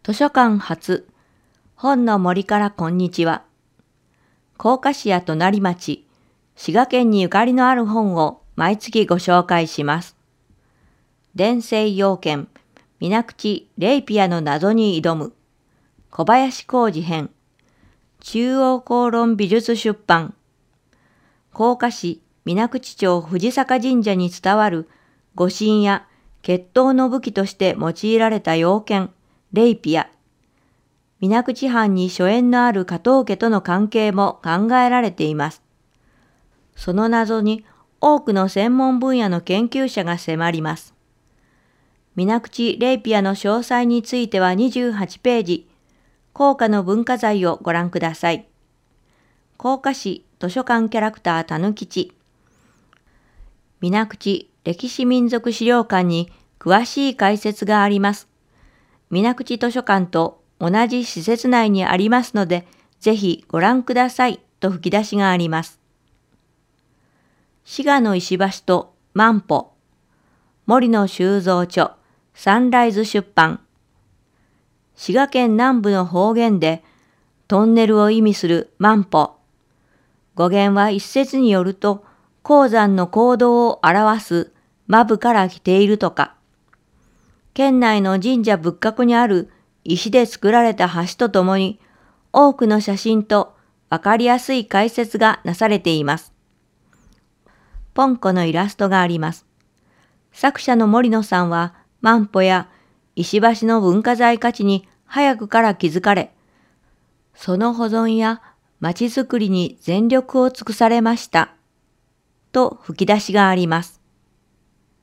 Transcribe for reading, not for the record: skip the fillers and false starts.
図書館発本の森からこんにちは。甲賀市や隣町、滋賀県にゆかりのある本を毎月ご紹介します。伝世要件、水口レイピアの謎に挑む、小林浩二編、中央公論美術出版、甲賀市水口町藤坂神社に伝わる護身や決闘の武器として用いられた要件、レイピア、水口藩に所縁のある加藤家との関係も考えられています。その謎に多くの専門分野の研究者が迫ります。水口レイピアの詳細については28ページ、甲賀の文化財をご覧ください。甲賀市図書館キャラクターたぬきち。水口歴史民族資料館に詳しい解説があります。水口図書館と同じ施設内にありますので、ぜひご覧くださいと吹き出しがあります。滋賀の石橋と万歩。森野修造著、サンライズ出版。滋賀県南部の方言で、トンネルを意味する万歩。語源は一説によると、鉱山の坑道を表す間部から来ているとか。県内の神社仏閣にある石で作られた橋とともに多くの写真とわかりやすい解説がなされています。ポンコのイラストがあります。作者の森野さんは万歩や石橋の文化財価値に早くから気づかれ、その保存や町づくりに全力を尽くされました。と吹き出しがあります。